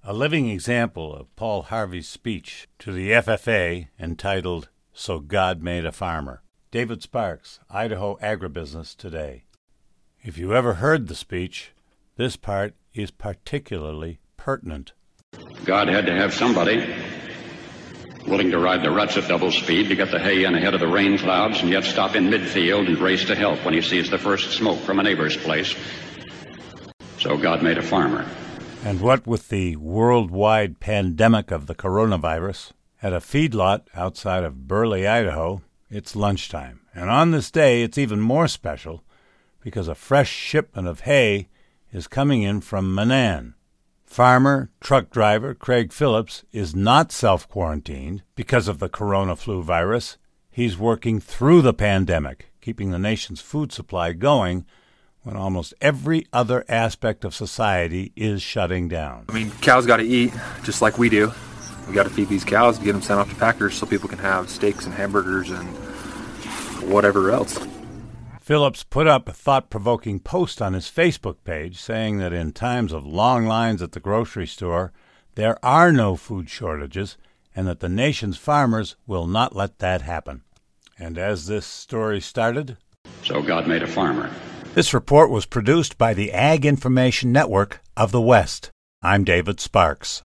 A living example of Paul Harvey's speech to the FFA entitled, "So God Made a Farmer." David Sparks, Idaho Agribusiness Today. If you ever heard the speech, this part is particularly pertinent. God had to have somebody willing to ride the ruts at double speed to get the hay in ahead of the rain clouds and yet stop in midfield and race to help when he sees the first smoke from a neighbor's place. So God made a farmer. And what with the worldwide pandemic of the coronavirus, at a feedlot outside of Burley, Idaho, it's lunchtime. And on this day, it's even more special because a fresh shipment of hay is coming in from Manan. Farmer, truck driver Craig Phillips is not self-quarantined because of the corona flu virus. He's working through the pandemic, keeping the nation's food supply going when almost every other aspect of society is shutting down. I mean, cows got to eat just like we do. We got to feed these cows to get them sent off to packers so people can have steaks and hamburgers and whatever else. Phillips put up a thought-provoking post on his Facebook page saying that in times of long lines at the grocery store, there are no food shortages and that the nation's farmers will not let that happen. And as this story started, so God made a farmer. This report was produced by the Ag Information Network of the West. I'm David Sparks.